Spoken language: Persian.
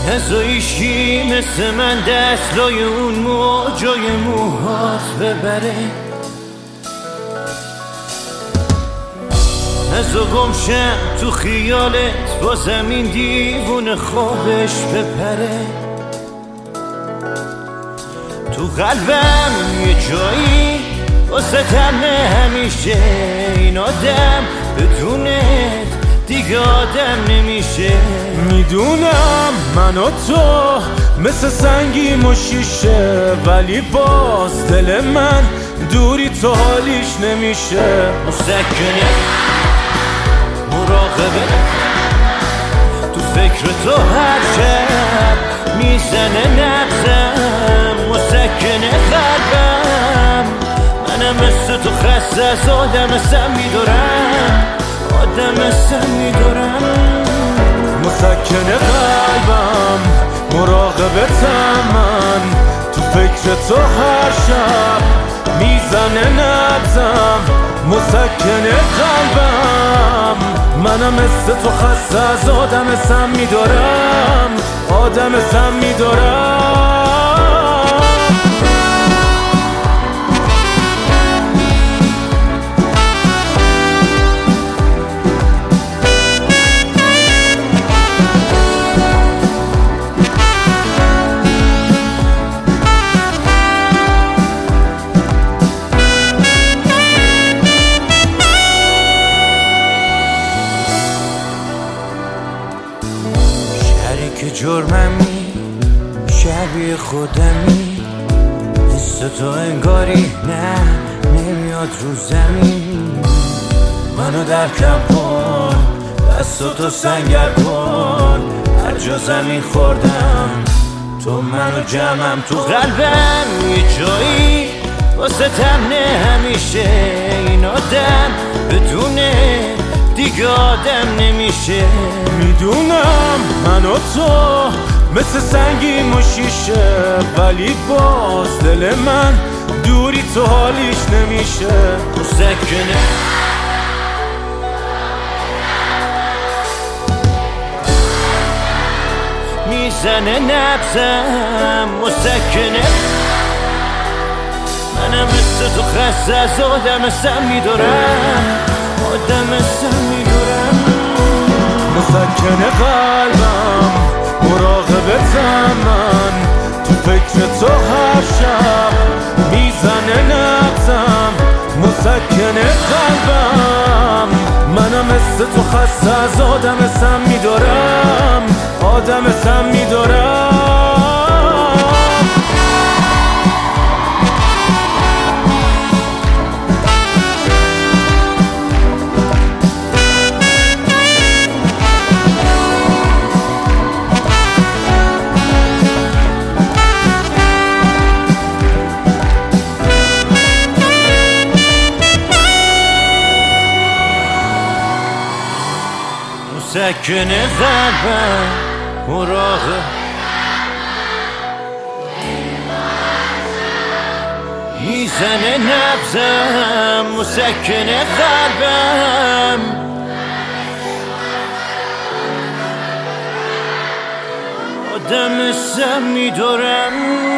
نزایشی مثل من دستلای اون موجای موهات ببره، نزا گمشم تو خیالت با زمین دیوون خوابش بپره. تو قلبم یه جایی واسه تمه همیشه، این آدم بدونت دیگه آدم نمیشه. میدونم من و تو مثل سنگیم و شیشه، ولی باز دل من دوری تو حالیش نمیشه. مسکنه مراقبه تو فکر تو هر شب میزنه نبزم، مسکنه قلبم. منم مثل تو خسته از آدم سم میدارم، آدم سم میدارم. مسکنه قلبم مراقبتم من، تو فکر تو هر شب میزنه نبزم. مسکنه قلبم منم مثل تو خسته از آدم سم میدارم، آدم سم میدارم. که جرممی شبیه خودمی، مثل تو انگاری نه نمیاد رو زمین. منو درکم کن دستاتو سنگر کن، هر جا زمین خوردم تو منو جمعم. تو قلبم یه جایی واسه تمنه همیشه، این آدم بدونه دیگه آدم نمیشه. میدونم من و تو مثل سنگیم و شیشه، ولی باز دل من دوری تو حالیش نمیشه. مسکنه میزنه نبزم، مسکنه منم مثل تو خسته از آدم سم میدارم، آدم سم میدارم. مسکنه قلبم مراقبتم من، تو فکر تو هر شب میزنه نبزم. مسکنه قلبم منم مثل تو خسته از آدم سم میدارم، آدم سم میدارم. مسکنه قلبم مراقب میزنه نبزم، مسکنه قلبم آدم سم میدارم.